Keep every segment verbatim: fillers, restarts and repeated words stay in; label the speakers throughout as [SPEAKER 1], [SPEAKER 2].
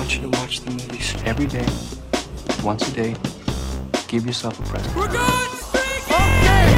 [SPEAKER 1] want you to watch the movies every day, once a day. Give yourself a present. We're good! Okay!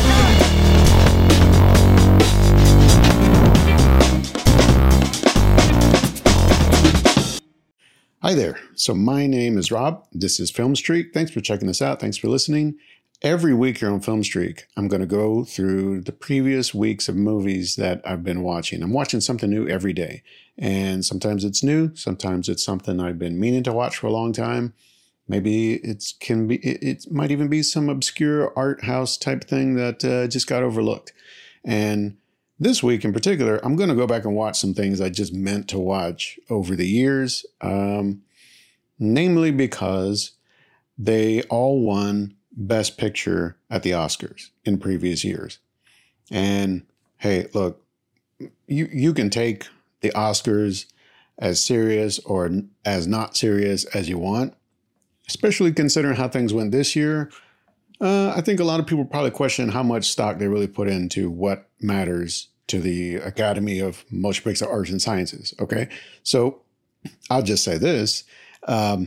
[SPEAKER 2] Hi there. So my name is Rob. This is Film Streak. Thanks for checking this out. Thanks for listening. Every week here on Film Streak, I'm going to go through the previous weeks of movies that I've been watching. I'm watching something new every day. And sometimes it's new. Sometimes it's something I've been meaning to watch for a long time. Maybe it's can be. It, it might even be some obscure art house type thing that uh, just got overlooked. And this week in particular, I'm going to go back and watch some things I just meant to watch over the years. Um, namely because they all won Best Picture at the Oscars in previous years. And hey, look, you you can take the Oscars as serious or as not serious as you want, especially considering how things went this year. Uh, I think a lot of people probably question how much stock they really put into what matters to the Academy of Motion Picture Arts and Sciences. Okay, so I'll just say this. Um,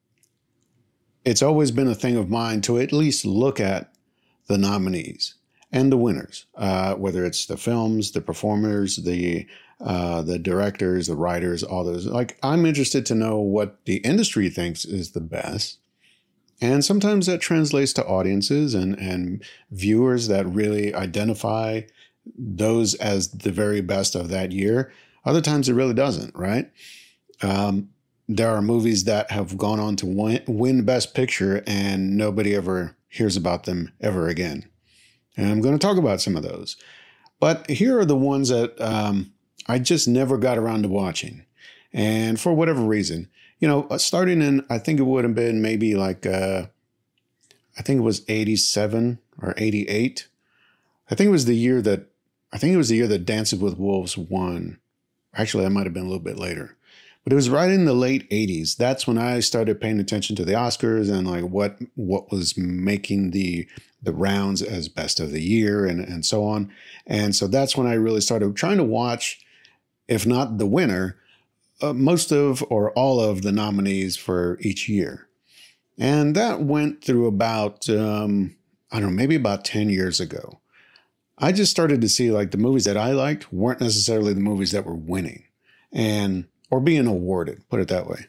[SPEAKER 2] It's always been a thing of mine to at least look at the nominees and the winners, uh, whether it's the films, the performers, the uh, the directors, the writers, all those. Like, I'm interested to know what the industry thinks is the best. And sometimes that translates to audiences and, and viewers that really identify those as the very best of that year. Other times it really doesn't, right? Um, There are movies that have gone on to win, win Best Picture and nobody ever hears about them ever again. And I'm going to talk about some of those. But here are the ones that um, I just never got around to watching. And for whatever reason, you know, starting in, I think it would have been maybe like, uh, I think it was eighty-seven or eighty-eight. I think it was the year that, I think it was the year that Dances with Wolves won. Actually, that might have been a little bit later. But it was right in the late eighties. That's when I started paying attention to the Oscars and like what what was making the the rounds as best of the year and, and so on. And so that's when I really started trying to watch, if not the winner, uh, most of or all of the nominees for each year. And that went through about, um, I don't know, maybe about ten years ago. I just started to see like the movies that I liked weren't necessarily the movies that were winning. And or being awarded, put it that way.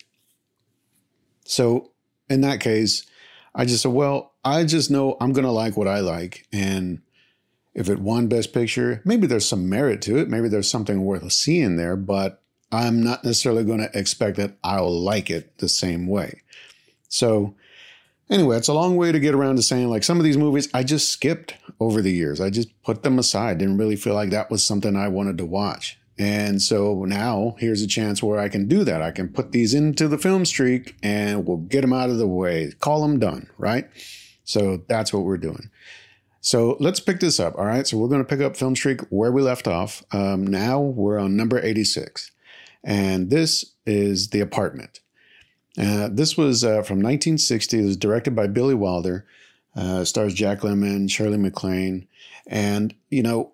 [SPEAKER 2] So in that case, I just said, well, I just know I'm going to like what I like. And if it won Best Picture, maybe there's some merit to it. Maybe there's something worth seeing there, but I'm not necessarily going to expect that I'll like it the same way. So anyway, it's a long way to get around to saying like some of these movies I just skipped over the years. I just put them aside. Didn't really feel like that was something I wanted to watch. And so now here's a chance where I can do that. I can put these into the Film Streak and we'll get them out of the way. Call them done, right? So that's what we're doing. So let's pick this up, all right? So we're going to pick up Film Streak where we left off. Um, now we're on number eighty-six. And this is The Apartment. Uh, this was uh, from nineteen sixty. It was directed by Billy Wilder. Uh, stars Jack Lemmon, Shirley MacLaine. And, you know,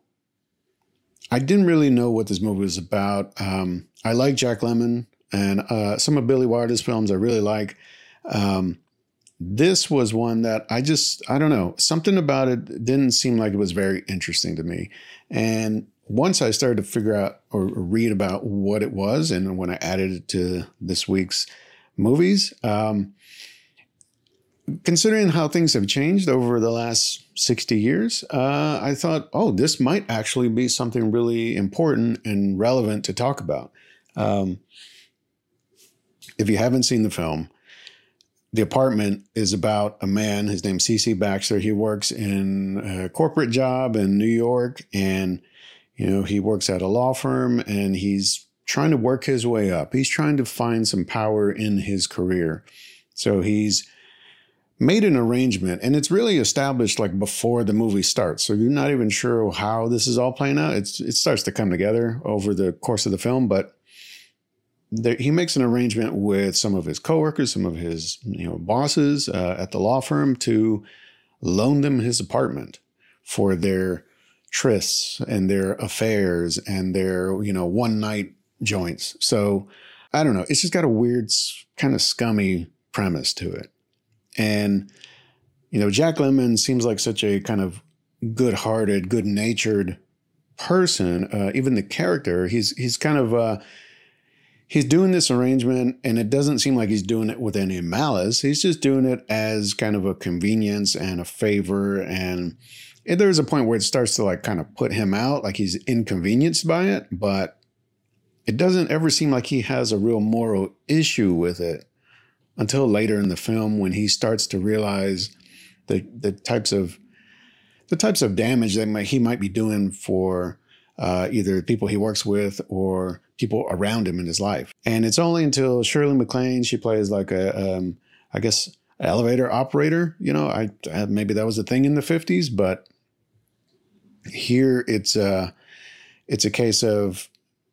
[SPEAKER 2] I didn't really know what this movie was about. Um, I like Jack Lemmon and uh, some of Billy Wilder's films I really like. Um, this was one that I just, I don't know, something about it didn't seem like it was very interesting to me. And once I started to figure out or read about what it was, and when I added it to this week's movies, um, considering how things have changed over the last sixty years, uh, I thought, oh, this might actually be something really important and relevant to talk about. Um, if you haven't seen the film, The Apartment is about a man, his name's C C Baxter. He works in a corporate job in New York, and, you know, he works at a law firm, and he's trying to work his way up. He's trying to find some power in his career. So he's made an arrangement, and it's really established like before the movie starts. So you're not even sure how this is all playing out. It's, it starts to come together over the course of the film, but there, he makes an arrangement with some of his coworkers, some of his you know bosses uh, at the law firm to loan them his apartment for their trysts and their affairs and their you know one night joints. So I don't know. It's just got a weird, kind of scummy premise to it. And, you know, Jack Lemmon seems like such a kind of good-hearted, good-natured person. Uh, even the character, he's he's kind of, uh, he's doing this arrangement, and it doesn't seem like he's doing it with any malice. He's just doing it as kind of a convenience and a favor. And there's a point where it starts to like kind of put him out, like he's inconvenienced by it, but it doesn't ever seem like he has a real moral issue with it until later in the film when he starts to realize the the types of the types of damage that might, he might be doing for uh, either people he works with or people around him in his life. And it's only until Shirley MacLaine, she plays like a, um, I guess, an elevator operator. You know, I, I maybe that was a thing in the fifties, but here it's a, it's a case of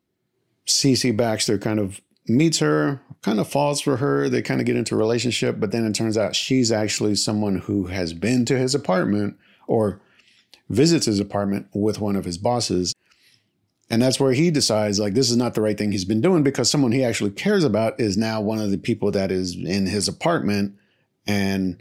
[SPEAKER 2] C C Baxter kind of meets her, kind of falls for her. They kind of get into a relationship, but then it turns out she's actually someone who has been to his apartment or visits his apartment with one of his bosses. And that's where he decides, like, this is not the right thing he's been doing, because someone he actually cares about is now one of the people that is in his apartment. And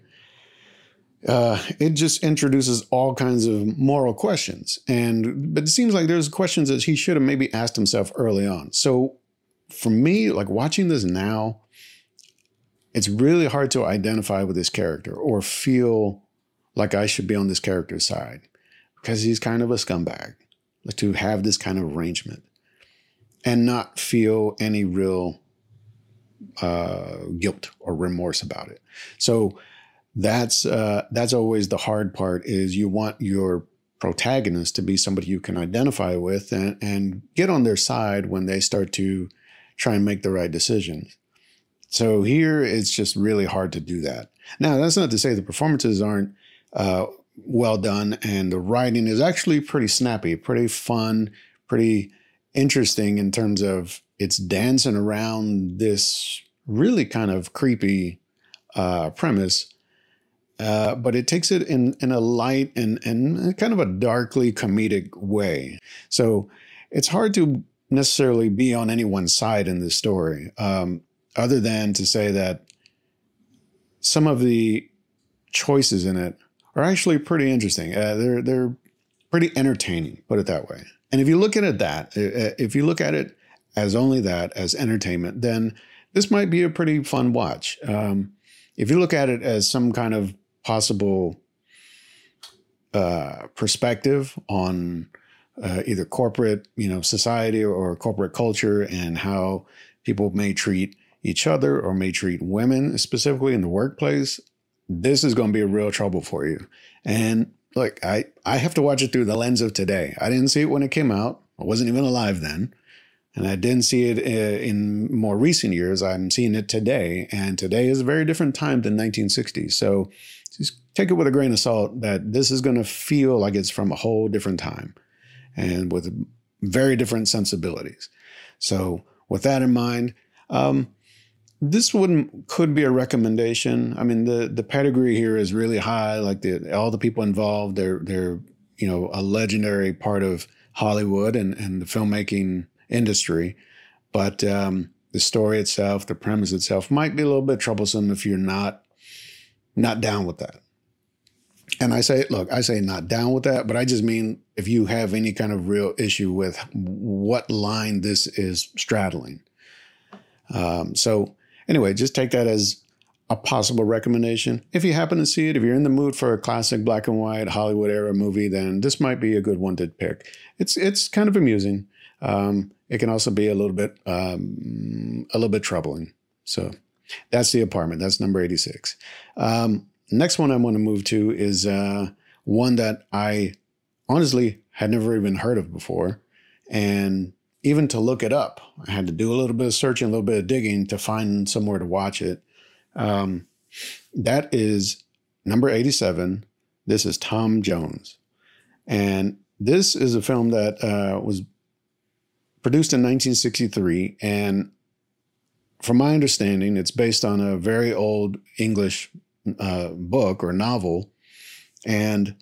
[SPEAKER 2] uh, it just introduces all kinds of moral questions. And but it seems like there's questions that he should have maybe asked himself early on. So for me, like watching this now, it's really hard to identify with this character or feel like I should be on this character's side, because he's kind of a scumbag. Like to have this kind of arrangement and not feel any real uh, guilt or remorse about it. So that's uh, that's always the hard part, is you want your protagonist to be somebody you can identify with and, and get on their side when they start to try and make the right decisions. So here it's just really hard to do that. Now, that's not to say the performances aren't uh, well done, and the writing is actually pretty snappy, pretty fun, pretty interesting in terms of it's dancing around this really kind of creepy uh, premise, uh, but it takes it in, in a light and, and kind of a darkly comedic way. So it's hard to necessarily be on anyone's side in this story, um, other than to say that some of the choices in it are actually pretty interesting. Uh, they're they're pretty entertaining, put it that way. And if you look at it that, if you look at it as only that, as entertainment, then this might be a pretty fun watch. Um, if you look at it as some kind of possible uh, perspective on uh, either corporate, you know, society or corporate culture and how people may treat each other or may treat women specifically in the workplace, this is going to be a real trouble for you. And look, I, I have to watch it through the lens of today. I didn't see it when it came out. I wasn't even alive then. And I didn't see it uh, in more recent years. I'm seeing it today. And today is a very different time than nineteen sixty. So just take it with a grain of salt that this is going to feel like it's from a whole different time and with very different sensibilities. So with that in mind, um, this one could be a recommendation. I mean, the the pedigree here is really high. Like the all the people involved, they're they're you know a legendary part of Hollywood and and the filmmaking industry. But um, the story itself, the premise itself, might be a little bit troublesome if you're not not down with that. And I say, look, I say not down with that, but I just mean if you have any kind of real issue with what line this is straddling. Um, so. Anyway, just take that as a possible recommendation. If you happen to see it, if you're in the mood for a classic black and white Hollywood era movie, then this might be a good one to pick. It's it's kind of amusing. Um, it can also be a little bit um, a little bit troubling. So that's The Apartment. That's number eighty-six. Um, next one I want to move to is uh, one that I honestly had never even heard of before, and even to look it up, I had to do a little bit of searching, a little bit of digging to find somewhere to watch it. Um, that is number eighty-seven. This is Tom Jones. And this is a film that uh, was produced in nineteen sixty-three. And from my understanding, it's based on a very old English uh, book or novel. And,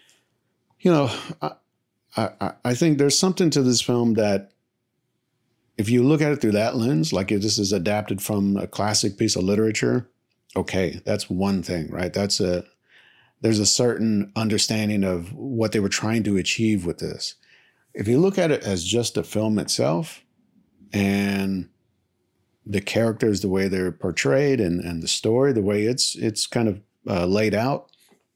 [SPEAKER 2] you know, I, I, I think there's something to this film that if you look at it through that lens, like if this is adapted from a classic piece of literature, okay, that's one thing, right? That's a, there's a certain understanding of what they were trying to achieve with this. If you look at it as just a film itself and the characters, the way they're portrayed and, and the story, the way it's, it's kind of uh, laid out,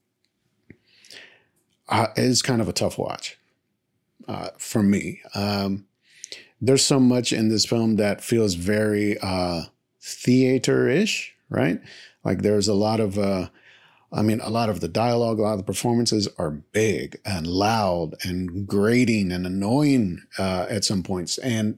[SPEAKER 2] uh, it's kind of a tough watch uh, for me. Um, there's so much in this film that feels very uh, theater-ish, right? Like there's a lot of, uh, I mean, a lot of the dialogue, a lot of the performances are big and loud and grating and annoying uh, at some points. And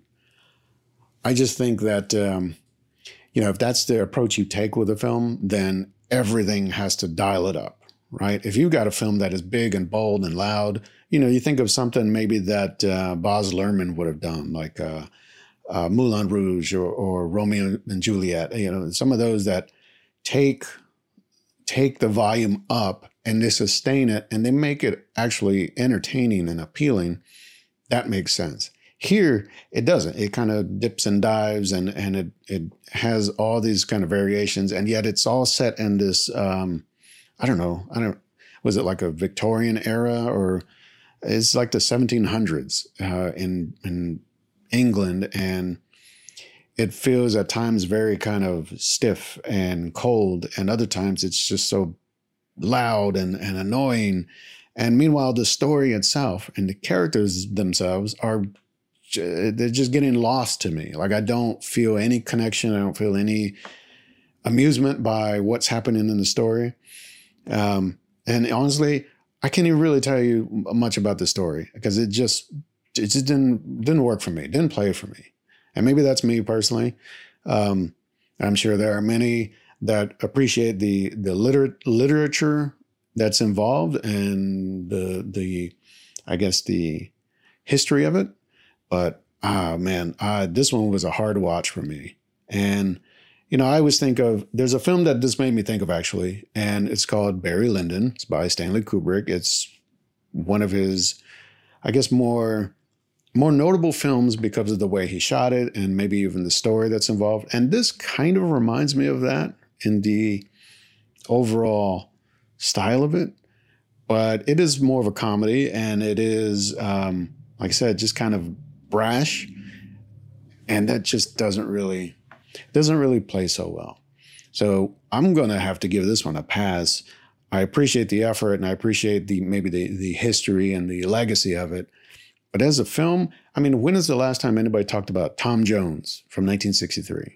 [SPEAKER 2] I just think that, um, you know, if that's the approach you take with a film, then everything has to dial it up, right? If you've got a film that is big and bold and loud, you know, you think of something maybe that uh, Baz Luhrmann would have done, like uh, uh, Moulin Rouge or, or Romeo and Juliet, you know, some of those that take take the volume up and they sustain it and they make it actually entertaining and appealing. That makes sense. Here, it doesn't. It kind of dips and dives and, and it, it has all these kind of variations, and yet it's all set in this, um, I don't know, I don't, was it like a Victorian era, or it's like the seventeen hundreds uh, in, in England, and it feels at times very kind of stiff and cold, and other times it's just so loud and, and annoying. And meanwhile, the story itself and the characters themselves are, they're just getting lost to me. Like I don't feel any connection. I don't feel any amusement by what's happening in the story. Um, and honestly, I can't even really tell you much about the story because it just, it just didn't, didn't work for me. It didn't play for me. And maybe that's me personally. Um, I'm sure there are many that appreciate the the liter- literature that's involved and the the I guess the history of it. But ah man, uh, this one was a hard watch for me. And you know, I always think of there's a film that this made me think of actually, and it's called Barry Lyndon. It's by Stanley Kubrick. It's one of his, I guess, more. more notable films because of the way he shot it and maybe even the story that's involved. And this kind of reminds me of that in the overall style of it. But it is more of a comedy, and it is, um, like I said, just kind of brash. And that just doesn't really, doesn't really play so well. So I'm going to have to give this one a pass. I appreciate the effort and I appreciate the maybe the, the history and the legacy of it. But as a film, I mean, when is the last time anybody talked about Tom Jones from nineteen sixty-three?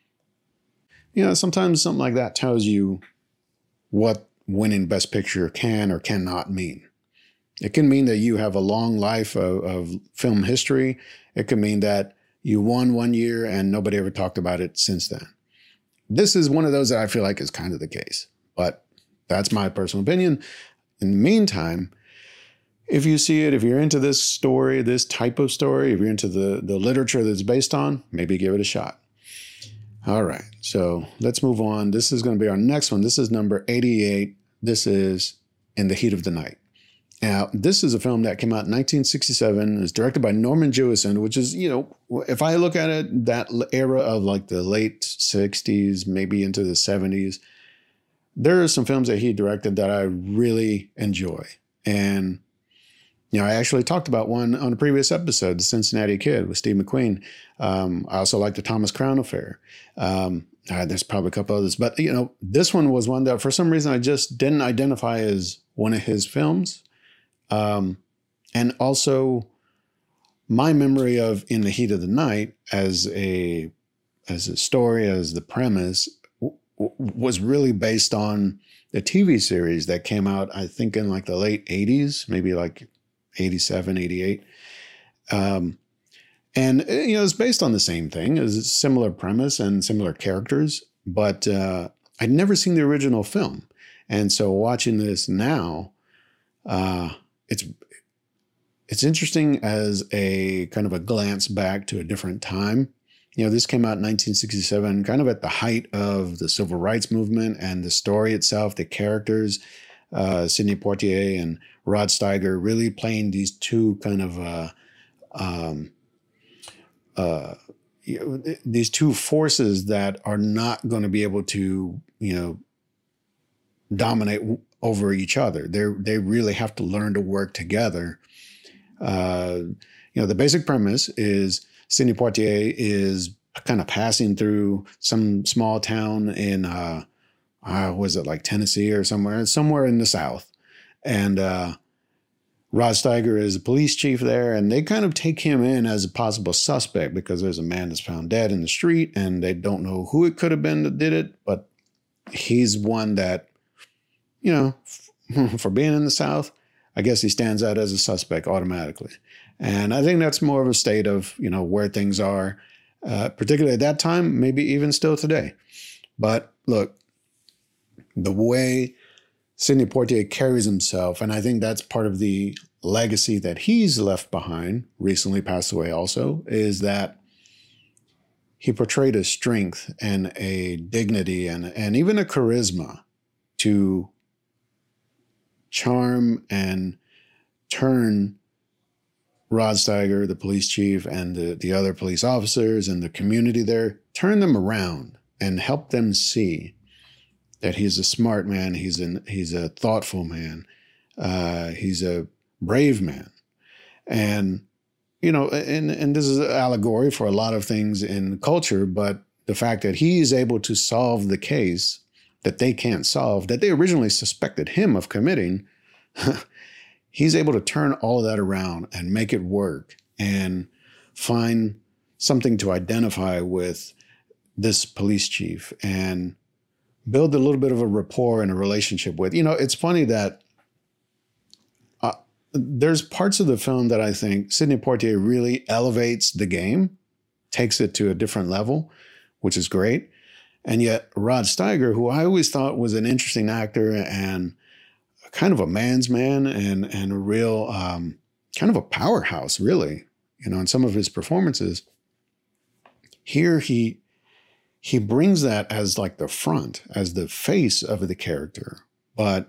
[SPEAKER 2] You know, sometimes something like that tells you what winning Best Picture can or cannot mean. It can mean that you have a long life of, of film history. It can mean that you won one year and nobody ever talked about it since then. This is one of those that I feel like is kind of the case. But that's my personal opinion. In the meantime, if you see it, if you're into this story, this type of story, if you're into the, the literature that it's based on, maybe give it a shot. All right, so let's move on. This is going to be our next one. This is number eighty-eight. This is In the Heat of the Night. Now, this is a film that came out in nineteen sixty-seven. It's directed by Norman Jewison, which is, you know, if I look at it, that era of like the late sixties, maybe into the seventies, there are some films that he directed that I really enjoy. And you know, I actually talked about one on a previous episode, The Cincinnati Kid with Steve McQueen. Um, I also like The Thomas Crown Affair. Um, uh, there's probably a couple others. But, you know, this one was one that for some reason I just didn't identify as one of his films. Um, and also my memory of In the Heat of the Night as a, as a story, as the premise, w- w- was really based on the T V series that came out, I think, in like the late eighties, maybe like eighty-seven, eighty-eight. Um, and, you know, it's based on the same thing. It's a similar premise and similar characters, but uh, I'd never seen the original film. And so watching this now, uh, it's it's interesting as a kind of a glance back to a different time. You know, this came out in nineteen sixty-seven, kind of at the height of the civil rights movement, and the story itself, the characters, uh, Sidney Poitier and Rod Steiger really playing these two kind of uh, um, uh, you know, these two forces that are not going to be able to, you know, dominate over each other. They they really have to learn to work together. Uh, you know, the basic premise is Sidney Poitier is kind of passing through some small town in, uh, uh, was it like Tennessee or somewhere, somewhere in the South. And uh, Rod Steiger is a police chief there, and they kind of take him in as a possible suspect because there's a man that's found dead in the street, and they don't know who it could have been that did it, but he's one that, you know, for being in the South, I guess he stands out as a suspect automatically. And I think that's more of a state of, you know, where things are, uh, particularly at that time, maybe even still today. But look, the way Sidney Poitier carries himself, and I think that's part of the legacy that he's left behind, recently passed away also, is that he portrayed a strength and a dignity and, and even a charisma to charm and turn Rod Steiger, the police chief, and the, the other police officers and the community there, turn them around and help them see that he's a smart man, he's an he's a thoughtful man, uh, he's a brave man. And, you know, and, and this is an allegory for a lot of things in culture, but the fact that he is able to solve the case that they can't solve, that they originally suspected him of committing, he's able to turn all of that around and make it work and find something to identify with this police chief and build a little bit of a rapport and a relationship with. You know, it's funny that uh, there's parts of the film that I think Sidney Poitier really elevates the game, takes it to a different level, which is great. And yet Rod Steiger, who I always thought was an interesting actor and kind of a man's man and, and a real um, kind of a powerhouse, really, you know, in some of his performances, here he he brings that as like the front, as the face of the character. But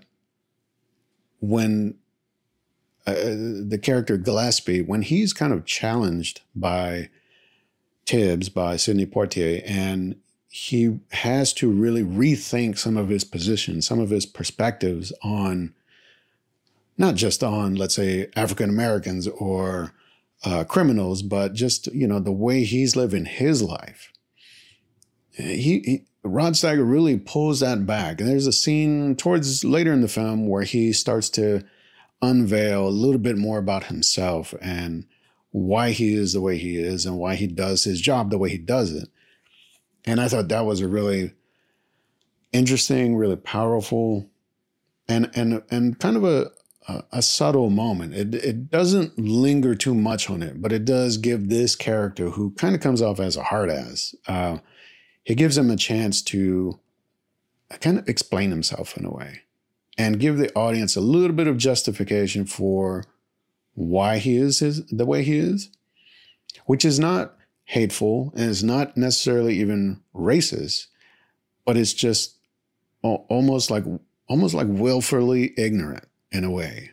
[SPEAKER 2] when uh, the character Gillespie, when he's kind of challenged by Tibbs, by Sidney Poitier, and he has to really rethink some of his positions, some of his perspectives on, not just on, let's say, African Americans or uh, criminals, but just, you know, the way he's living his life. He, he Rod Steiger really pulls that back. And there's a scene towards later in the film where he starts to unveil a little bit more about himself and why he is the way he is and why he does his job the way he does it. And I thought that was a really interesting, really powerful, and and and kind of a a, a subtle moment. It it doesn't linger too much on it, but it does give this character, who kind of comes off as a hard ass, uh, it gives him a chance to kind of explain himself in a way and give the audience a little bit of justification for why he is his, the way he is, which is not hateful and is not necessarily even racist, but it's just almost like almost like willfully ignorant in a way.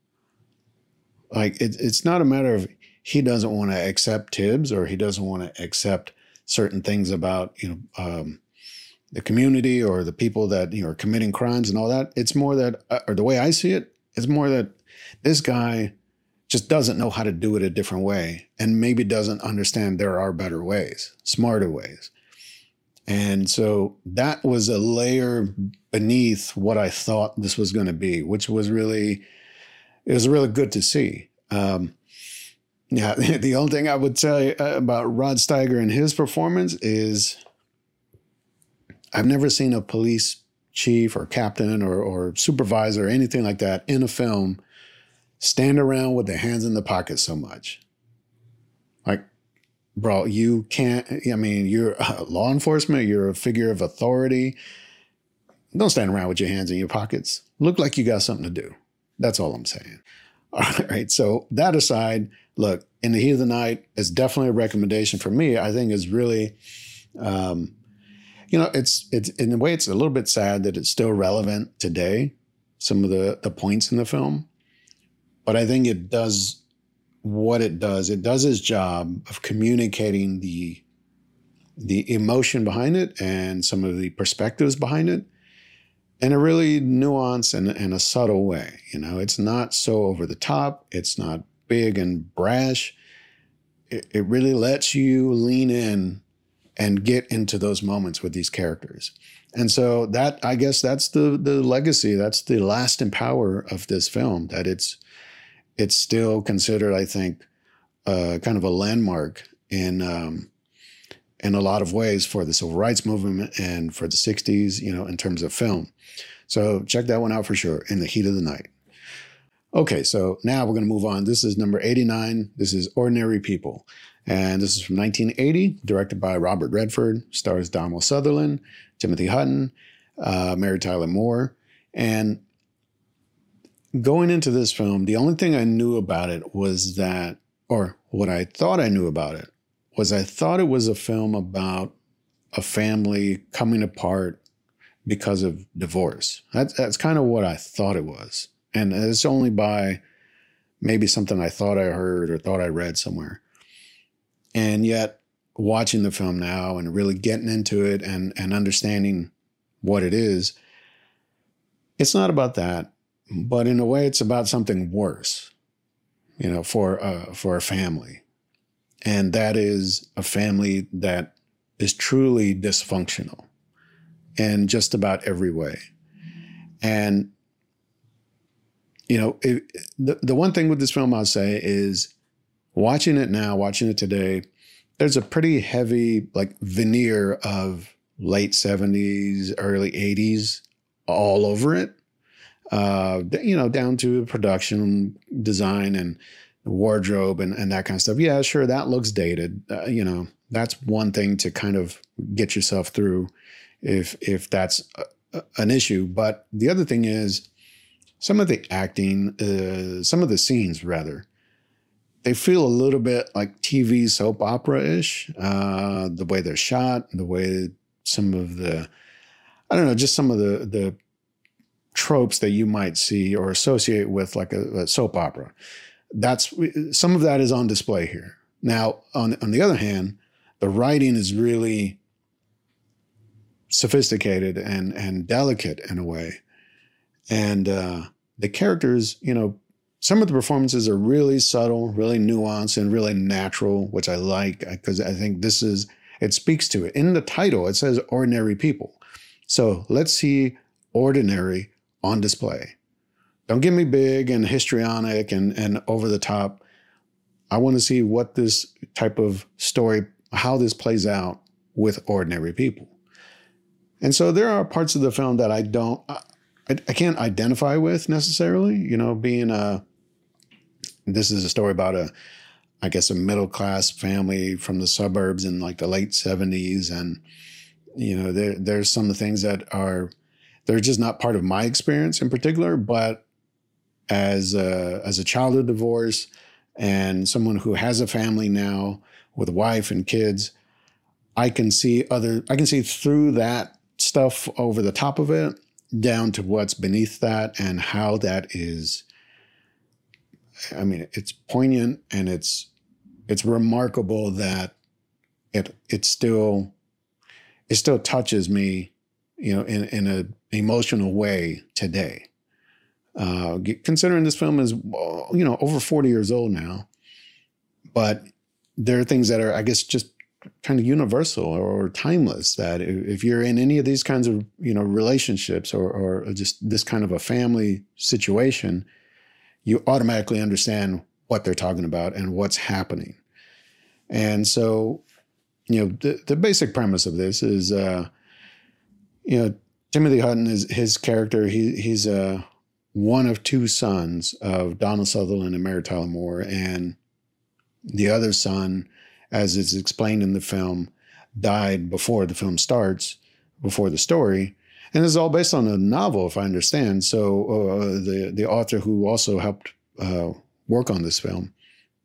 [SPEAKER 2] Like it, it's not a matter of he doesn't want to accept Tibbs or he doesn't want to accept certain things about, you know, um, the community or the people that, you know, are committing crimes and all that. It's more that, or the way I see it, it's more that this guy just doesn't know how to do it a different way and maybe doesn't understand there are better ways, smarter ways. And so that was a layer beneath what I thought this was going to be, which was really, it was really good to see. Um, yeah, the only thing I would say about Rod Steiger and his performance is I've never seen a police chief or captain or, or supervisor or anything like that in a film stand around with their hands in the pocket so much. Like, bro, you can't, I mean, you're law enforcement, you're a figure of authority. Don't stand around with your hands in your pockets. Look like you got something to do. That's all I'm saying. All right. So that aside, look, In the Heat of the Night is definitely a recommendation for me. I think is really, um, you know, it's, it's in a way, it's a little bit sad that it's still relevant today, some of the, the points in the film. But I think it does what it does. It does its job of communicating the the emotion behind it and some of the perspectives behind it in a really nuanced and, and a subtle way. You know, it's not so over the top. It's not big and brash. It, it really lets you lean in and get into those moments with these characters. And so that, I guess that's the the legacy, that's the lasting power of this film, that it's it's still considered, I think, uh, kind of a landmark in um, in a lot of ways for the civil rights movement and for the sixties, you know, in terms of film. So check that one out for sure, In the Heat of the Night. Okay, so now we're going to move on. This is number eighty-nine. This is Ordinary People. And this is from nineteen eighty, directed by Robert Redford, stars Donald Sutherland, Timothy Hutton, uh, Mary Tyler Moore. And going into this film, the only thing I knew about it was that, or what I thought I knew about it, was I thought it was a film about a family coming apart because of divorce. That's, that's kind of what I thought it was. And it's only by maybe something I thought I heard or thought I read somewhere. And yet, watching the film now and really getting into it and, and understanding what it is, it's not about that, but in a way, it's about something worse, you know, for uh, for a family. And that is a family that is truly dysfunctional in just about every way. And, you know, it, the, the one thing with this film I'll say is, watching it now, watching it today, there's a pretty heavy like veneer of late seventies, early eighties all over it. Uh, you know, down to production design and wardrobe and, and that kind of stuff. Yeah, sure, that looks dated. Uh, you know, that's one thing to kind of get yourself through if if that's a, an issue. But the other thing is some of the acting, uh, some of the scenes rather, they feel a little bit like T V soap opera-ish, uh, the way they're shot, the way some of the, I don't know, just some of the the tropes that you might see or associate with like a, a soap opera. That's, some of that is on display here. Now, on, on the other hand, the writing is really sophisticated and, and delicate in a way. And uh, the characters, you know, some of the performances are really subtle, really nuanced, and really natural, which I like because I think this is, it speaks to it. In the title, it says Ordinary People. So let's see ordinary on display. Don't give me big and histrionic and, and over the top. I want to see what this type of story, how this plays out with ordinary people. And so there are parts of the film that I don't, I, I can't identify with necessarily, you know, being a, this is a story about a, I guess, a middle-class family from the suburbs in like the late seventies. And, you know, there, there's some of the things that are, they're just not part of my experience in particular, but as a, as a child of divorce and someone who has a family now with a wife and kids, I can see other, I can see through that stuff over the top of it down to what's beneath that and how that is, I mean, it's poignant and it's, it's remarkable that it, it still, it still touches me, you know, in, in a emotional way today. Uh, considering this film is, you know, over forty years old now, but there are things that are, I guess, just kind of universal or timeless that if you're in any of these kinds of, you know, relationships or, or just this kind of a family situation, you automatically understand what they're talking about and what's happening. And so, you know, the, the basic premise of this is, uh, you know, Timothy Hutton is his character. He he's uh, one of two sons of Donald Sutherland and Mary Tyler Moore, and the other son, as is explained in the film, died before the film starts, before the story. And this is all based on a novel, if I understand. So uh, the, the author who also helped uh, work on this film.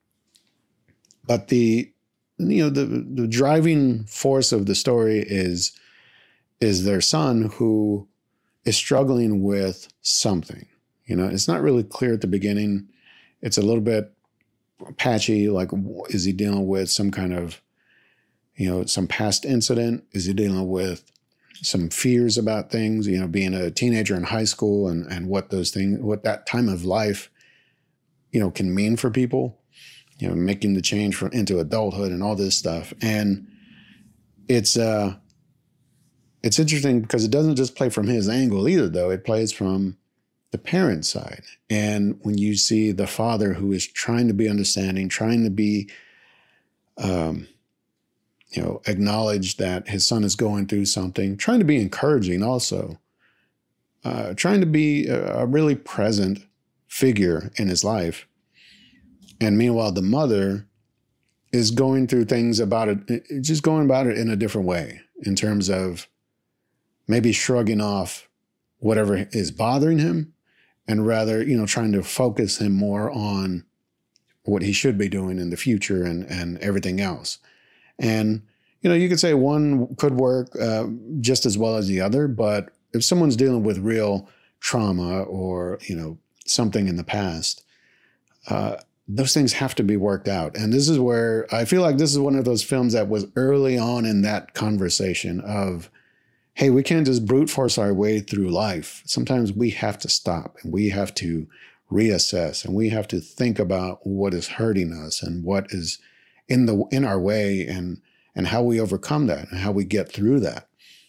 [SPEAKER 2] But the, you know, the, the driving force of the story is, is their son who is struggling with something. You know, it's not really clear at the beginning. It's a little bit patchy, like, is he dealing with some kind of, you know, some past incident? Is he dealing with some fears about things, you know, being a teenager in high school and, and what those things, what that time of life, you know, can mean for people, you know, making the change from into adulthood and all this stuff. And it's, uh, it's interesting because it doesn't just play from his angle either, though. It plays from the parent side. And when you see the father who is trying to be understanding, trying to be, um, you know, acknowledge that his son is going through something, trying to be encouraging also, uh, trying to be a, a really present figure in his life. And meanwhile, the mother is going through things about it, just going about it in a different way in terms of maybe shrugging off whatever is bothering him and rather, you know, trying to focus him more on what he should be doing in the future and, and everything else. And, you know, you could say one could work uh, just as well as the other, but if someone's dealing with real trauma or, you know, something in the past, uh, those things have to be worked out. And this is where I feel like this is one of those films that was early on in that conversation of, hey, we can't just brute force our way through life. Sometimes we have to stop and we have to reassess and we have to think about what is hurting us and what is in the in our way and and how we overcome that and how we get through that.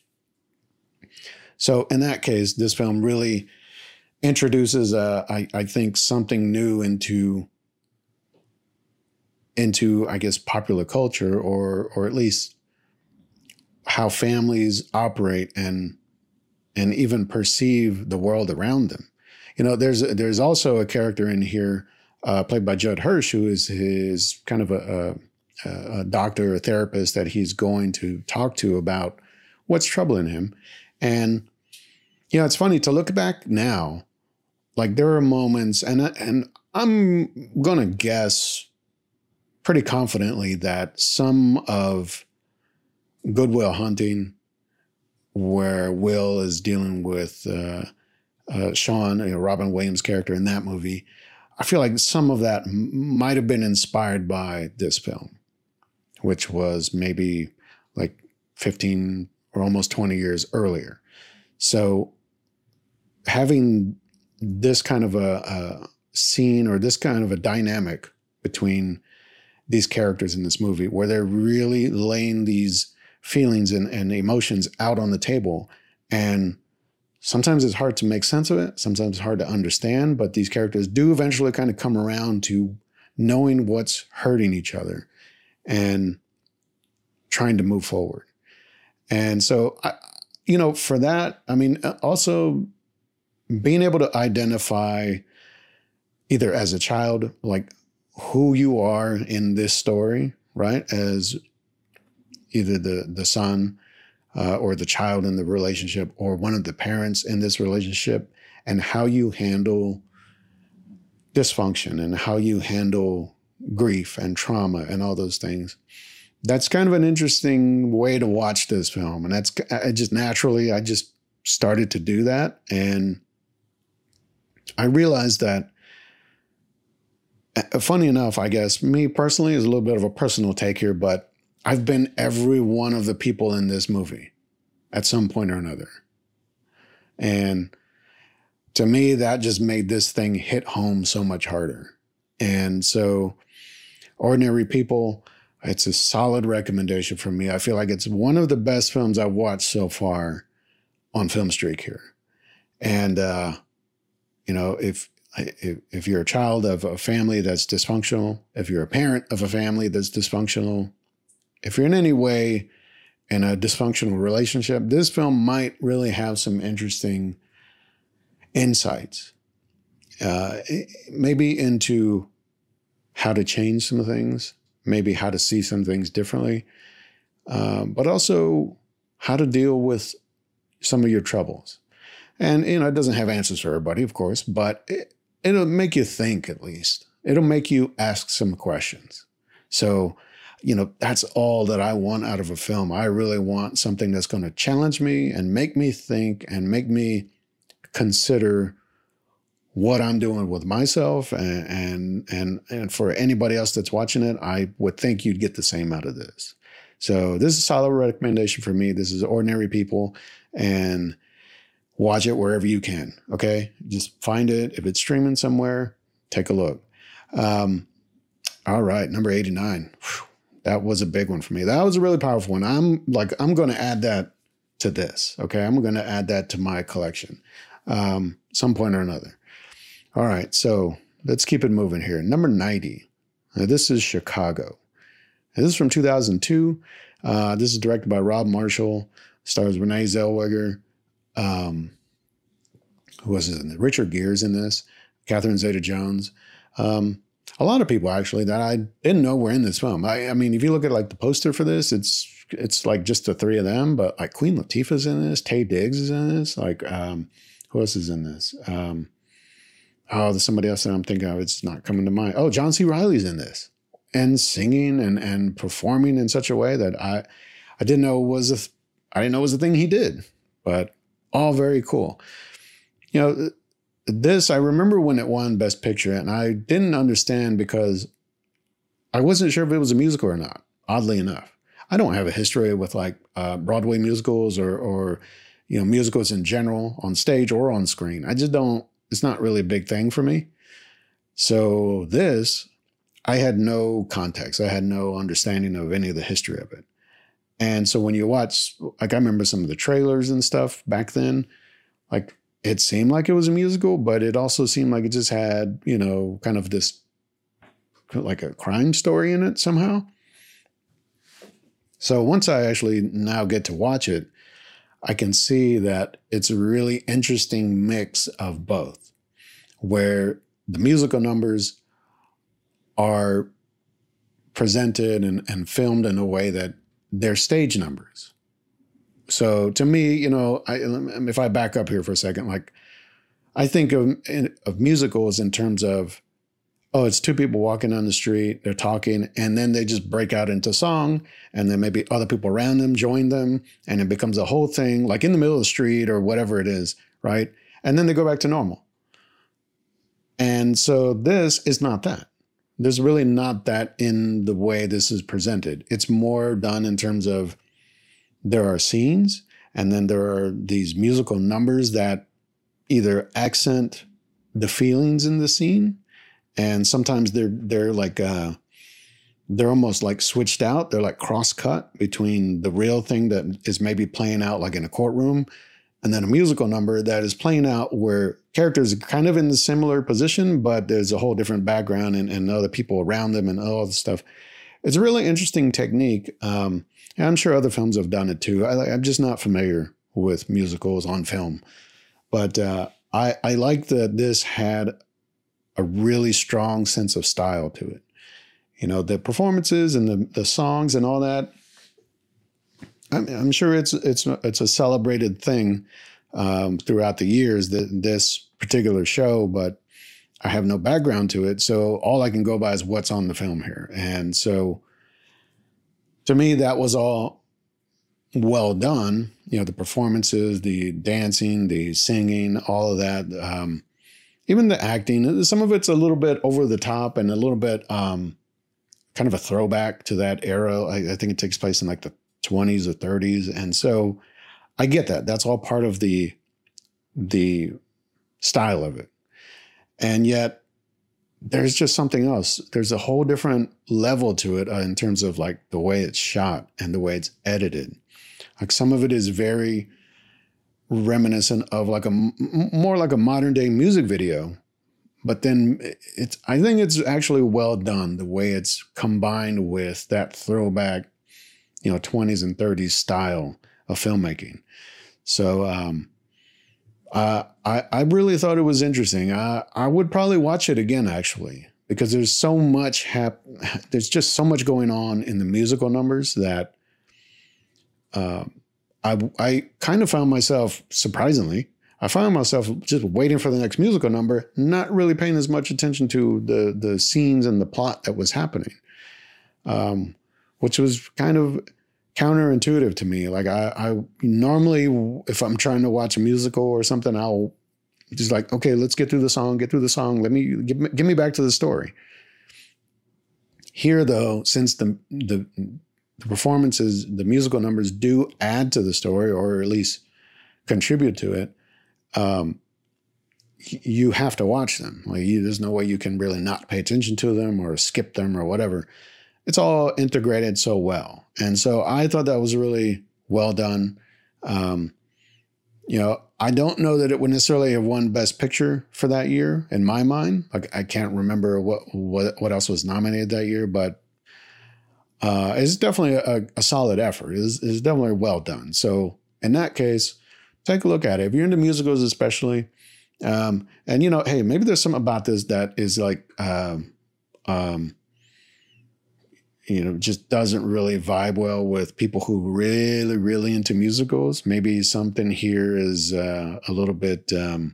[SPEAKER 2] So in that case, this film really introduces, uh, I, I think, something new into, into, I guess, popular culture or or at least how families operate and and even perceive the world around them. You know, there's there's also a character in here uh, played by Judd Hirsch, who is his kind of a, a a doctor or therapist that he's going to talk to about what's troubling him. And, you know, it's funny to look back now, like there are moments, and, and I'm going to guess pretty confidently that some of Good Will Hunting, where Will is dealing with uh, uh, Sean, you know, Robin Williams' character in that movie, I feel like some of that m- might have been inspired by this film, which was maybe like fifteen or almost twenty years earlier. So having this kind of a, a scene or this kind of a dynamic between these characters in this movie where they're really laying these feelings and, and emotions out on the table. And sometimes it's hard to make sense of it. Sometimes it's hard to understand, but these characters do eventually kind of come around to knowing what's hurting each other and trying to move forward. And so, I, you know, for that, I mean, also being able to identify either as a child, like who you are in this story, right? As either the, the son uh, or the child in the relationship or one of the parents in this relationship, and how you handle dysfunction and how you handle grief and trauma and all those things. That's kind of an interesting way to watch this film. And that's I just naturally, I just started to do that. And I realized that, funny enough, I guess, me personally is a little bit of a personal take here, but I've been every one of the people in this movie at some point or another. And to me, that just made this thing hit home so much harder. And so Ordinary People, it's a solid recommendation from me. I feel like it's one of the best films I've watched so far on Filmstreak here. And, uh, you know, if, if if you're a child of a family that's dysfunctional, if you're a parent of a family that's dysfunctional, if you're in any way in a dysfunctional relationship, this film might really have some interesting insights, uh, maybe into how to change some things, maybe how to see some things differently, uh, but also how to deal with some of your troubles. And, you know, it doesn't have answers for everybody, of course, but it, it'll make you think at least. It'll make you ask some questions. So, you know, that's all that I want out of a film. I really want something that's going to challenge me and make me think and make me consider what I'm doing with myself. And, and, and, and for anybody else that's watching it, I would think you'd get the same out of this. So this is a solid recommendation for me. This is Ordinary People, and watch it wherever you can. Okay. Just find it. If it's streaming somewhere, take a look. Um, all right. Number eighty-nine. Whew, that was a big one for me. That was a really powerful one. I'm like, I'm going to add that to this. Okay. I'm going to add that to my collection, um, some point or another. All right. So let's keep it moving here. Number ninety. Now, this is Chicago. And this is from two thousand two. Uh, this is directed by Rob Marshall. Stars Renee Zellweger. Um, who was in it? Richard Gere's in this. Catherine Zeta-Jones. Um, a lot of people actually that I didn't know were in this film. I, I mean, if you look at like the poster for this, it's it's like just the three of them. But like Queen Latifah's in this. Taye Diggs is in this. Like um, who else is in this? Um, oh, there's somebody else that I'm thinking of. It's not coming to mind. Oh, John C. Reilly's in this. And singing and, and performing in such a way that I I didn't know was a th- I didn't know was a thing he did, but all very cool. You know, this I remember when it won Best Picture, and I didn't understand because I wasn't sure if it was a musical or not. Oddly enough, I don't have a history with like uh, Broadway musicals or or you know musicals in general on stage or on screen. I just don't. It's not really a big thing for me. So this. I had no context. I had no understanding of any of the history of it. And so when you watch, like I remember some of the trailers and stuff back then, like it seemed like it was a musical, but it also seemed like it just had, you know, kind of this, like a crime story in it somehow. So once I actually now get to watch it, I can see that it's a really interesting mix of both, where the musical numbers are presented and, and filmed in a way that they're stage numbers. So to me, you know, I, if I back up here for a second, like I think of, of musicals in terms of, oh, it's two people walking down the street, they're talking, and then they just break out into song, and then maybe other people around them join them, and it becomes a whole thing, like in the middle of the street or whatever it is, right? And then they go back to normal. And so this is not that. There's really not that in the way this is presented. It's more done in terms of there are scenes and then there are these musical numbers that either accent the feelings in the scene, and sometimes they're they're like uh, they're almost like switched out. They're like cross-cut between the real thing that is maybe playing out like in a courtroom and then a musical number that is playing out where characters are kind of in the similar position, but there's a whole different background and, and other people around them and all this stuff. It's a really interesting technique. Um, and I'm sure other films have done it too. I, I'm just not familiar with musicals on film. But uh, I, I like that this had a really strong sense of style to it. You know, the performances and the, the songs and all that, I'm, I'm sure it's it's it's a celebrated thing um, throughout the years, that this particular show, but I have no background to it. So all I can go by is what's on the film here. And so to me, that was all well done. You know, the performances, the dancing, the singing, all of that, um, even the acting, some of it's a little bit over the top and a little bit um, kind of a throwback to that era. I, I think it takes place in like the twenties or thirties. And so I get that. That's all part of the, the style of it. And yet there's just something else. There's a whole different level to it uh, in terms of like the way it's shot and the way it's edited. Like some of it is very reminiscent of like a m- more like a modern day music video. But then it's, I think it's actually well done the way it's combined with that throwback, you know, twenties and thirties style of filmmaking. So um, uh, I, I really thought it was interesting. I, I would probably watch it again, actually, because there's so much, hap- there's just so much going on in the musical numbers that uh, I, I kind of found myself, surprisingly, I found myself just waiting for the next musical number, not really paying as much attention to the, the scenes and the plot that was happening. Um, which was kind of counterintuitive to me. Like I, I normally, if I'm trying to watch a musical or something, I'll just like, okay, let's get through the song, get through the song. Let me, give me, get me back to the story. Here though, since the, the, the performances, the musical numbers do add to the story, or at least contribute to it, um, you have to watch them. Like you, there's no way you can really not pay attention to them or skip them or whatever. It's all integrated so well. And so I thought that was really well done. Um, you know, I don't know that it would necessarily have won Best Picture for that year in my mind. Like I can't remember what what, what else was nominated that year, but uh, it's definitely a, a solid effort. It's, it's definitely well done. So in that case, take a look at it. If you're into musicals especially, um, and, you know, hey, maybe there's something about this that is like, um, um, you know, just doesn't really vibe well with people who really, really into musicals. Maybe something here is uh, a little bit, um,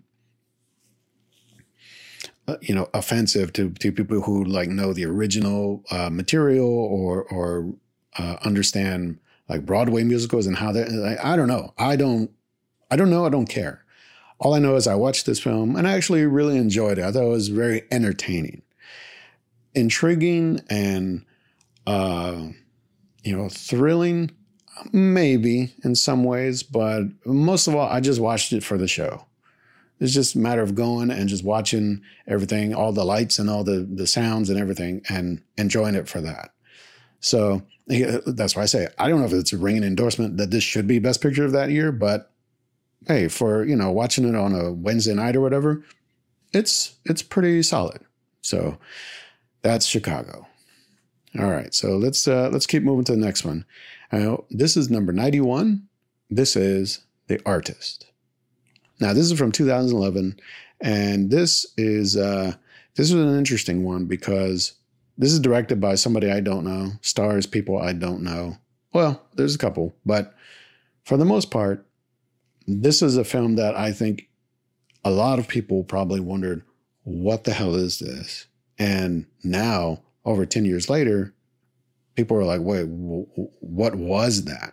[SPEAKER 2] uh, you know, offensive to, to people who like know the original uh, material or or uh, understand like Broadway musicals and how they. Like, I don't know. I don't. I don't know. I don't care. All I know is I watched this film and I actually really enjoyed it. I thought it was very entertaining, intriguing, and uh, you know, thrilling, maybe in some ways, but most of all, I just watched it for the show. It's just a matter of going and just watching everything, all the lights and all the, the sounds and everything, and enjoying it for that. So yeah, that's why I say, I don't know if it's a ringing endorsement that this should be Best Picture of that year, but hey, for, you know, watching it on a Wednesday night or whatever, it's, it's pretty solid. So that's Chicago. All right, so let's uh, let's keep moving to the next one. Uh, this is number ninety-one. This is The Artist. Now, this is from two thousand eleven, and this is uh, this is an interesting one because this is directed by somebody I don't know, stars people I don't know. Well, there's a couple, but for the most part, this is a film that I think a lot of people probably wondered, what the hell is this? And now, over ten years later, people are like, wait, w- what was that?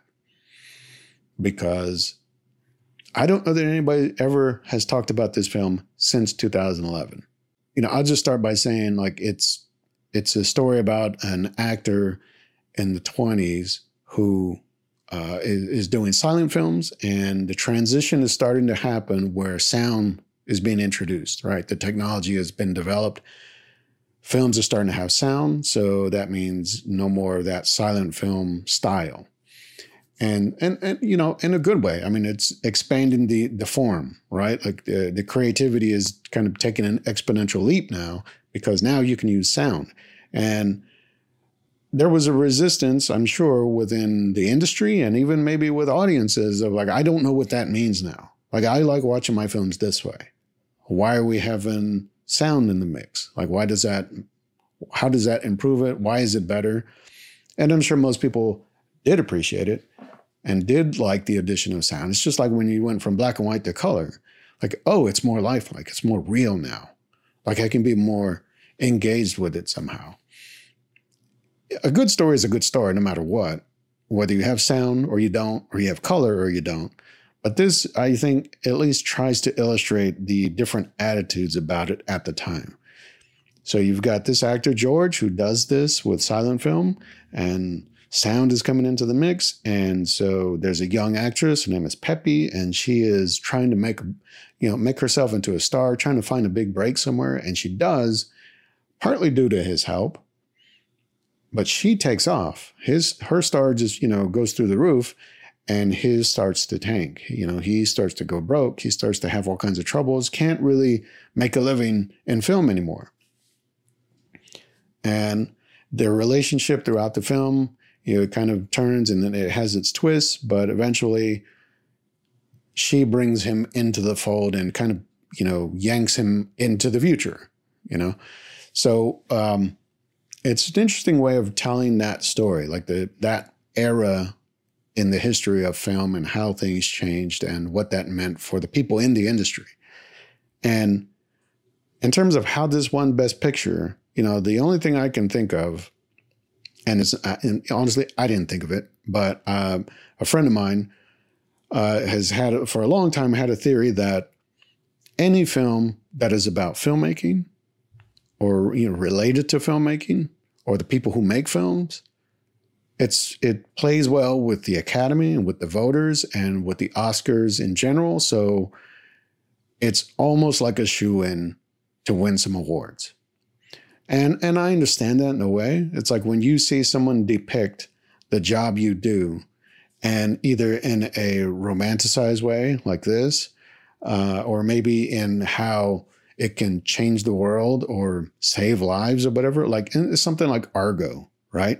[SPEAKER 2] Because I don't know that anybody ever has talked about this film since two thousand eleven. You know, I'll just start by saying, like, it's it's a story about an actor in the twenties who uh, is, is doing silent films, and the transition is starting to happen where sound is being introduced, right? The technology has been developed. Films are starting to have sound, so that means no more of that silent film style. And, and, and you know, in a good way. I mean, it's expanding the the form, right? Like the, the creativity is kind of taking an exponential leap now because now you can use sound. And there was a resistance, I'm sure, within the industry and even maybe with audiences of like, I don't know what that means now. Like, I like watching my films this way. Why are we having sound in the mix? Like, why does that, how does that improve it? Why is it better? And I'm sure most people did appreciate it and did like the addition of sound. It's just like when you went from black and white to color, like, oh, it's more lifelike. It's more real now. Like I can be more engaged with it somehow. A good story is a good story no matter what, whether you have sound or you don't, or you have color or you don't. But this, I think, at least tries to illustrate the different attitudes about it at the time. So you've got this actor, George, who does this with silent film, and sound is coming into the mix. And so there's a young actress, her name is Peppy, and she is trying to make, you know, make herself into a star, trying to find a big break somewhere. And she does, partly due to his help. But she takes off. His, her star just, you know, goes through the roof. And his starts to tank. You know, he starts to go broke. He starts to have all kinds of troubles. Can't really make a living in film anymore. And their relationship throughout the film, you know, it kind of turns and then it has its twists. But eventually, she brings him into the fold and kind of, you know, yanks him into the future. You know, so um, it's an interesting way of telling that story, like the that era in the history of film and how things changed and what that meant for the people in the industry. And in terms of how this won Best Picture, you know, the only thing I can think of, and it's and honestly, I didn't think of it, but uh, a friend of mine uh, has had, for a long time, had a theory that any film that is about filmmaking or, you know, related to filmmaking or the people who make films it's it plays well with the Academy and with the voters and with the Oscars in general. So it's almost like a shoo-in to win some awards. And and I understand that in a way. It's like when you see someone depict the job you do, and either in a romanticized way like this, uh, or maybe in how it can change the world or save lives or whatever, like it's something like Argo, right?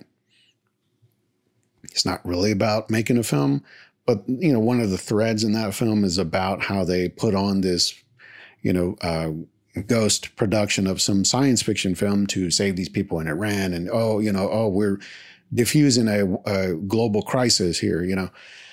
[SPEAKER 2] It's not really about making a film, but, you know, one of the threads in that film is about how they put on this, you know, uh, ghost production of some science fiction film to save these people in Iran. And, oh, you know, oh, we're diffusing a, a global crisis here, you know.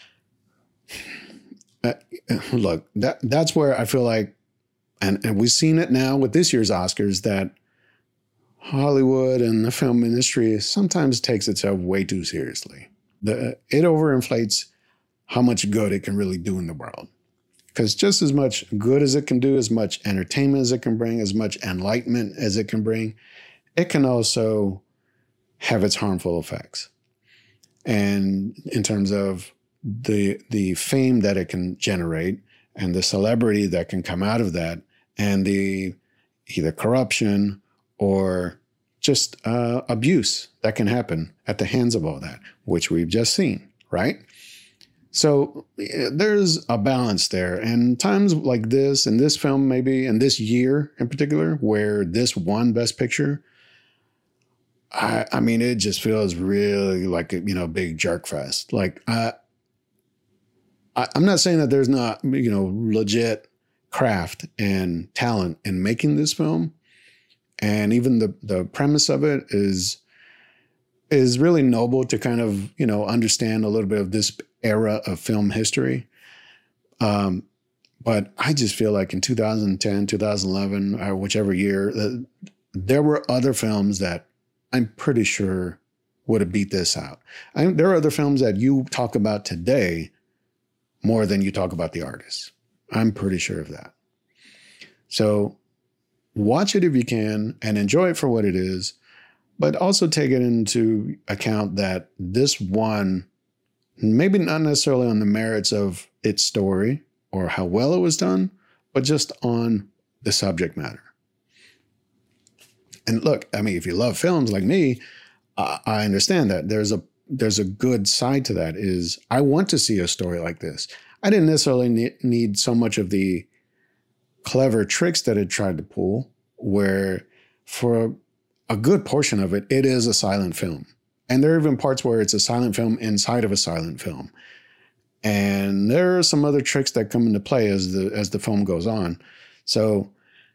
[SPEAKER 2] Uh, look, that that's where I feel like, and, and we've seen it now with this year's Oscars, that Hollywood and the film industry sometimes takes itself way too seriously. The, it overinflates how much good it can really do in the world. Because just as much good as it can do, as much entertainment as it can bring, as much enlightenment as it can bring, it can also have its harmful effects. And in terms of the the fame that it can generate and the celebrity that can come out of that, and the either corruption or just uh, abuse that can happen at the hands of all that, which we've just seen, right? So there's a balance there. And times like this, and this film maybe, and this year in particular, where this won Best Picture, I, I mean, it just feels really like a, you know, big jerk fest. Like, uh, I, I'm not saying that there's not, you know, legit craft and talent in making this film. And even the the premise of it is is really noble to kind of, you know, understand a little bit of this era of film history. Um, but I just feel like in two thousand ten, two thousand eleven, or whichever year, uh, there were other films that I'm pretty sure would have beat this out. I, there are other films that you talk about today more than you talk about the artists. I'm pretty sure of that. So watch it if you can and enjoy it for what it is, but also take it into account that this one, maybe not necessarily on the merits of its story or how well it was done, but just on the subject matter. And look, I mean, if you love films like me, uh, I understand that there's a there's a good side to that. Is I want to see a story like this. I didn't necessarily need, need so much of the clever tricks that it tried to pull, where for a good portion of it, it is a silent film. And there are even parts where it's a silent film inside of a silent film. And there are some other tricks that come into play as the as the film goes on. So,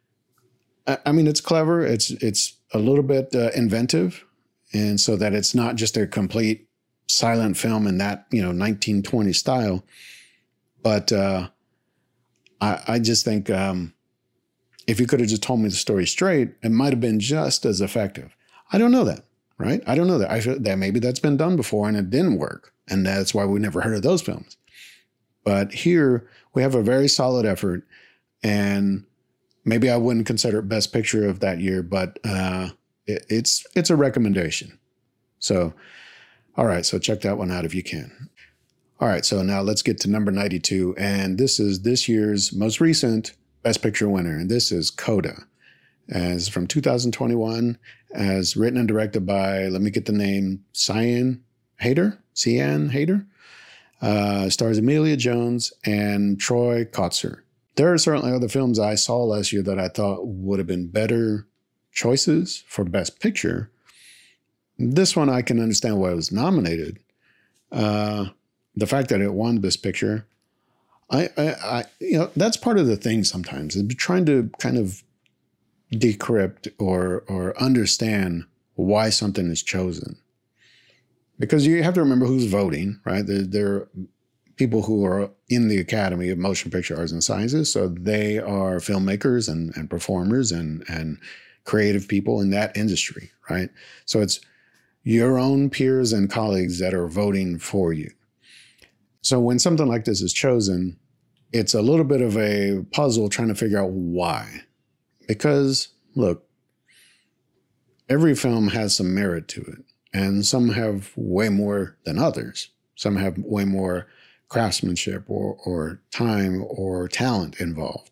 [SPEAKER 2] I mean, it's clever. It's it's a little bit uh, inventive, and so that it's not just a complete silent film in that, you know, nineteen twenty style. But uh, I, I just think um, if you could have just told me the story straight, it might have been just as effective. I don't know that, right? I don't know that. I feel that maybe that's been done before and it didn't work, and that's why we never heard of those films. But here we have a very solid effort, and maybe I wouldn't consider it Best Picture of that year, but uh, it, it's it's a recommendation. So, all right, so check that one out if you can. All right, so now let's get to number ninety-two, and this is this year's most recent Best Picture winner, and this is Coda. As from two thousand twenty-one, as written and directed by, let me get the name, Sian Heder, Sian Heder, uh, stars Emilia Jones and Troy Kotsur. There are certainly other films I saw last year that I thought would have been better choices for Best Picture. This one, I can understand why it was nominated. Uh, the fact that it won Best Picture, I, I, I, you know, that's part of the thing sometimes, is trying to kind of decrypt or or understand why something is chosen. Because you have to remember who's voting, right? There, there are people who are in the Academy of Motion Picture Arts and Sciences, so they are filmmakers and, and performers and, and creative people in that industry, right? So it's your own peers and colleagues that are voting for you. So when something like this is chosen, it's a little bit of a puzzle trying to figure out why. Because, look, every film has some merit to it. and some have way more than others. Some have way more craftsmanship or, or time or talent involved.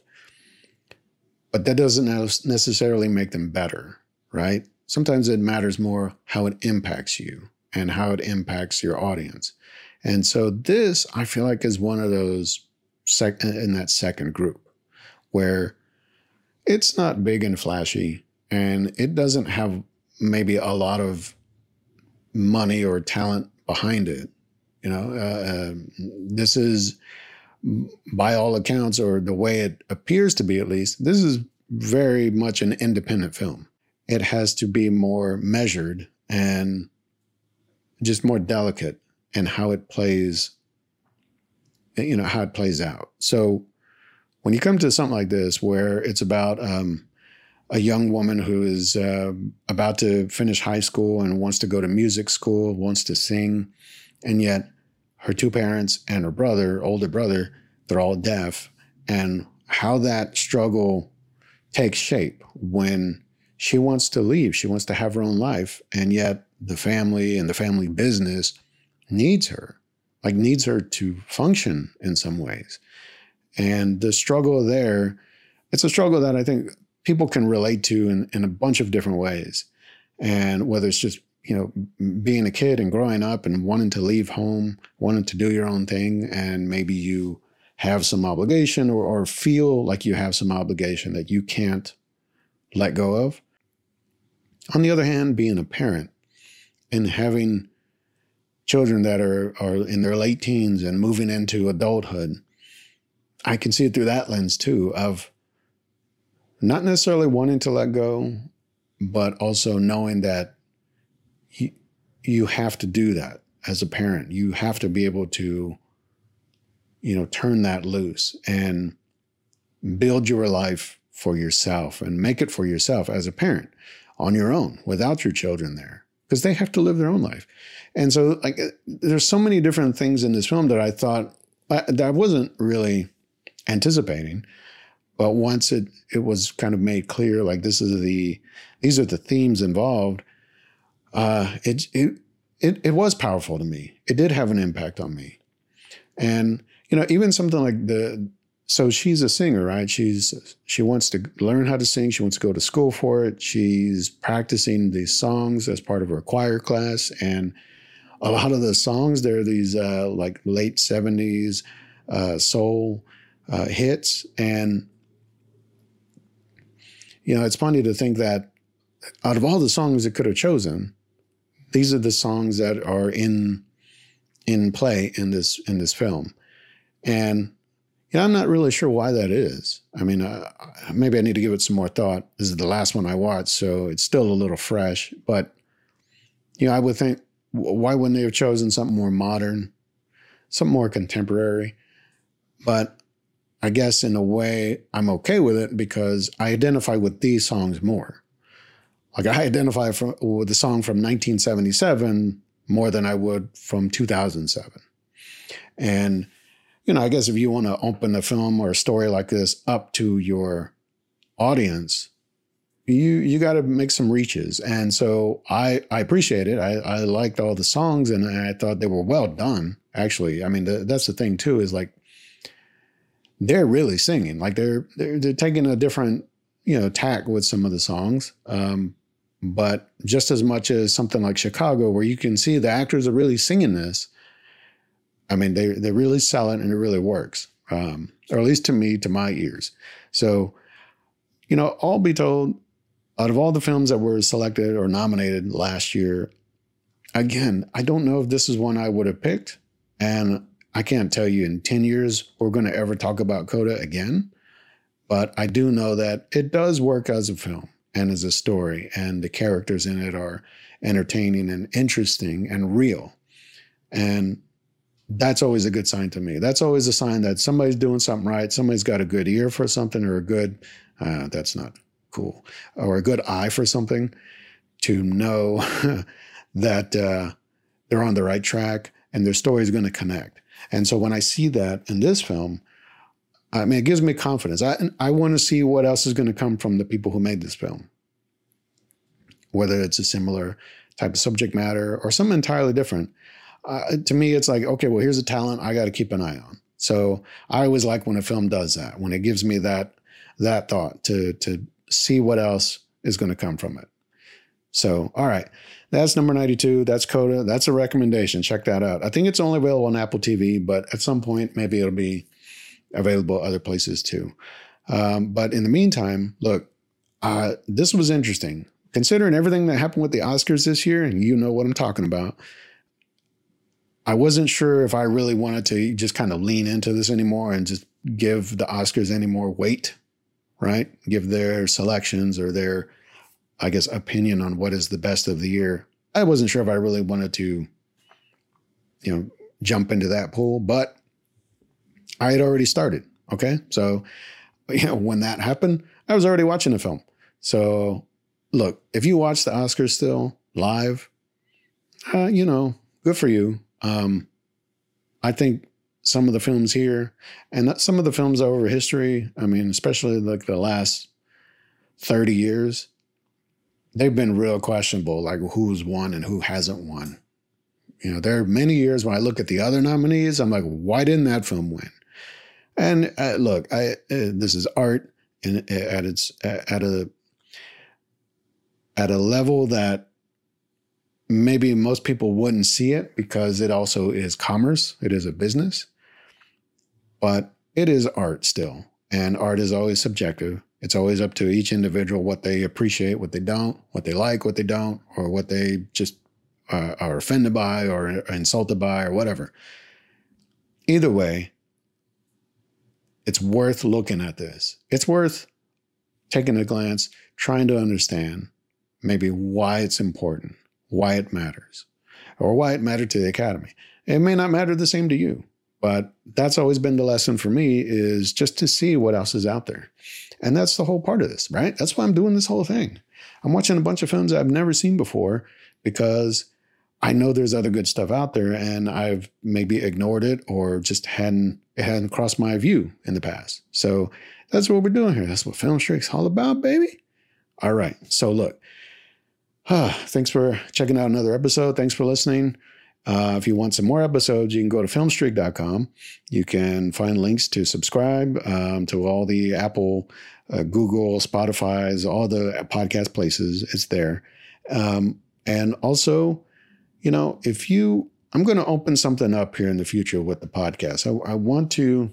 [SPEAKER 2] But that doesn't necessarily make them better, right? Sometimes it matters more how it impacts you and how it impacts your audience. And so this, I feel like, is one of those sec- in that second group where it's not big and flashy and it doesn't have maybe a lot of money or talent behind it. You know, uh, uh, this is, by all accounts, or the way it appears to be at least, this is very much an independent film. It has to be more measured and just more delicate in how it plays, you know, how it plays out. So when you come to something like this, where it's about um, a young woman who is uh, about to finish high school and wants to go to music school, wants to sing, and yet her two parents and her brother, older brother, they're all deaf, and how that struggle takes shape when she wants to leave. She wants to have her own life, and yet the family and the family business needs her, like needs her to function in some ways. And the struggle there, it's a struggle that I think people can relate to in, in a bunch of different ways. And whether it's just, you know, being a kid and growing up and wanting to leave home, wanting to do your own thing, and maybe you have some obligation or, or feel like you have some obligation that you can't let go of. On the other hand, being a parent and having children that are, are in their late teens and moving into adulthood, I can see it through that lens too, of not necessarily wanting to let go, but also knowing that you, you have to do that as a parent. You have to be able to, you know, turn that loose and build your life for yourself and make it for yourself as a parent on your own without your children there, because they have to live their own life. And so, like, there's so many different things in this film that I thought I, that I wasn't really anticipating. But once it, it was kind of made clear, like this is the, these are the themes involved, uh, it, it, it, it was powerful to me. It did have an impact on me. And, you know, even something like the, so she's a singer, right? She's, she wants to learn how to sing. She wants to go to school for it. She's practicing these songs as part of her choir class. And a lot of the songs, they're these uh, like late seventies uh, soul uh, hits. And, you know, it's funny to think that out of all the songs it could have chosen, these are the songs that are in in play in this in this film. And you know, I'm not really sure why that is. I mean, uh, maybe I need to give it some more thought. This is the last one I watched, so it's still a little fresh. But you know, I would think, why wouldn't they have chosen something more modern, something more contemporary? But I guess in a way, I'm okay with it because I identify with these songs more. Like I identify from, with the song from nineteen seventy-seven more than I would from two thousand seven. And, you know, I guess if you want to open a film or a story like this up to your audience, you you got to make some reaches. And so I, I appreciate it. I, I liked all the songs and I thought they were well done, actually. I mean, the, that's the thing too, is like, they're really singing, like they're, they're, they're taking a different, you know, tack with some of the songs. Um, but just as much as something like Chicago, where you can see the actors are really singing this, I mean, they, they really sell it and it really works. Um, or at least to me, to my ears. So, you know, all be told, out of all the films that were selected or nominated last year, again, I don't know if this is one I would have picked. And I can't tell you in ten years we're going to ever talk about Coda again. But I do know that it does work as a film and as a story. And the characters in it are entertaining and interesting and real. And that's always a good sign to me. That's always a sign that somebody's doing something right. Somebody's got a good ear for something, or a good, uh, that's not cool, or a good eye for something, to know that uh, they're on the right track and their story is going to connect. And so when I see that in this film, I mean, it gives me confidence. I, I want to see what else is going to come from the people who made this film, whether it's a similar type of subject matter or something entirely different, uh, to me, it's like, okay, well, here's a talent I got to keep an eye on. So I always like when a film does that, when it gives me that that thought to to see what else is going to come from it. So, all right, that's number ninety-two. That's Coda. That's a recommendation. Check that out. I think it's only available on Apple T V, but at some point, maybe it'll be available other places too. Um, but in the meantime, look, uh, this was interesting. Considering everything that happened with the Oscars this year, and you know what I'm talking about, I wasn't sure if I really wanted to just kind of lean into this anymore and just give the Oscars any more weight, right? Give their selections or their, I guess, opinion on what is the best of the year. I wasn't sure if I really wanted to, you know, jump into that pool, but I had already started. Okay. So, you know, when that happened, I was already watching the film. So look, if you watch the Oscars still live, uh, you know, good for you. Um, I think some of the films here and some of the films over history, I mean, especially like the last thirty years, they've been real questionable, like who's won and who hasn't won. You know, there are many years when I look at the other nominees, I'm like, why didn't that film win? And uh, look, I uh, this is art in, at its at a at a level that maybe most people wouldn't see it because it also is commerce. It is a business, but it is art still. And art is always subjective. It's always up to each individual what they appreciate, what they don't, what they like, what they don't, or what they just uh, are offended by or insulted by or whatever. Either way, it's worth looking at this. It's worth taking a glance, trying to understand maybe why it's important, why it matters, or why it mattered to the Academy. It may not matter the same to you, but that's always been the lesson for me, is just to see what else is out there. And that's the whole part of this, right? That's why I'm doing this whole thing. I'm watching a bunch of films I've never seen before because I know there's other good stuff out there and I've maybe ignored it or just hadn't, it hadn't crossed my view in the past. So that's what we're doing here. That's what Film Streak's all about, baby. All right. So look, uh, thanks for checking out another episode. Thanks for listening. Uh, if you want some more episodes, you can go to film streak dot com. You can find links to subscribe um, to all the Apple, uh, Google, Spotify's, all the podcast places. It's there. Um, and also, you know, if you, I'm going to open something up here in the future with the podcast. I, I want to,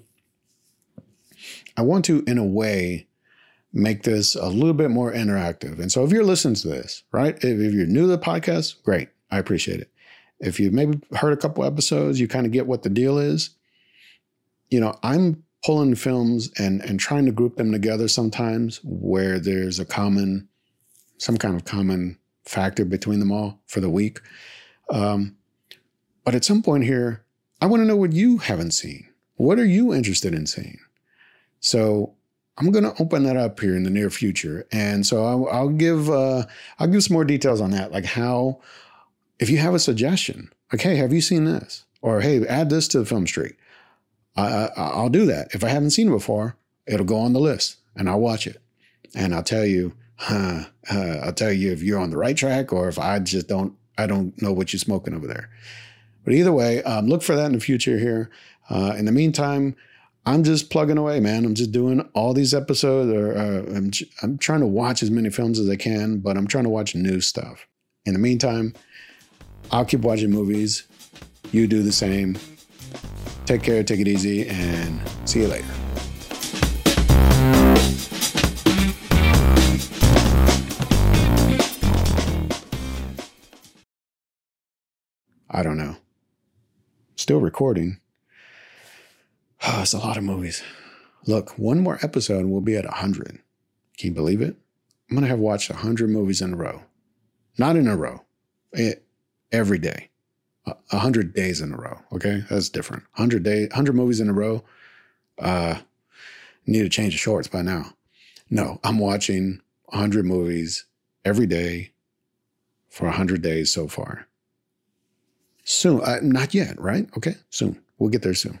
[SPEAKER 2] I want to, in a way, make this a little bit more interactive. And so if you're listening to this, right, if, if you're new to the podcast, great. I appreciate it. If you've maybe heard a couple episodes, you kind of get what the deal is. You know, I'm pulling films and, and trying to group them together sometimes where there's a common, some kind of common factor between them all for the week. Um, but at some point here, I want to know what you haven't seen. What are you interested in seeing? So I'm going to open that up here in the near future. And so I'll, I'll give, uh, I'll give some more details on that. Like how, if you have a suggestion, like, hey, have you seen this? Or, hey, add this to the Film Streak. I, I, I'll do that. If I haven't seen it before, it'll go on the list and I'll watch it. And I'll tell you, huh, uh, I'll tell you if you're on the right track or if I just don't, I don't know what you're smoking over there. But either way, um, look for that in the future here. Uh, in the meantime, I'm just plugging away, man. I'm just doing all these episodes. Or uh, I'm, I'm trying to watch as many films as I can, but I'm trying to watch new stuff. In the meantime, I'll keep watching movies. You do the same. Take care, take it easy, and see you later. I don't know. Still recording. Oh, it's a lot of movies. Look, one more episode and we'll be at one hundred. Can you believe it? I'm going to have watched one hundred movies in a row. Not in a row. It, every day. one hundred days in a row, okay? That's different. one hundred day, one hundred movies in a row. Uh, need to change the shorts by now. No, I'm watching one hundred movies every day for one hundred days so far. Soon. Uh, not yet, right? Okay, soon. We'll get there soon.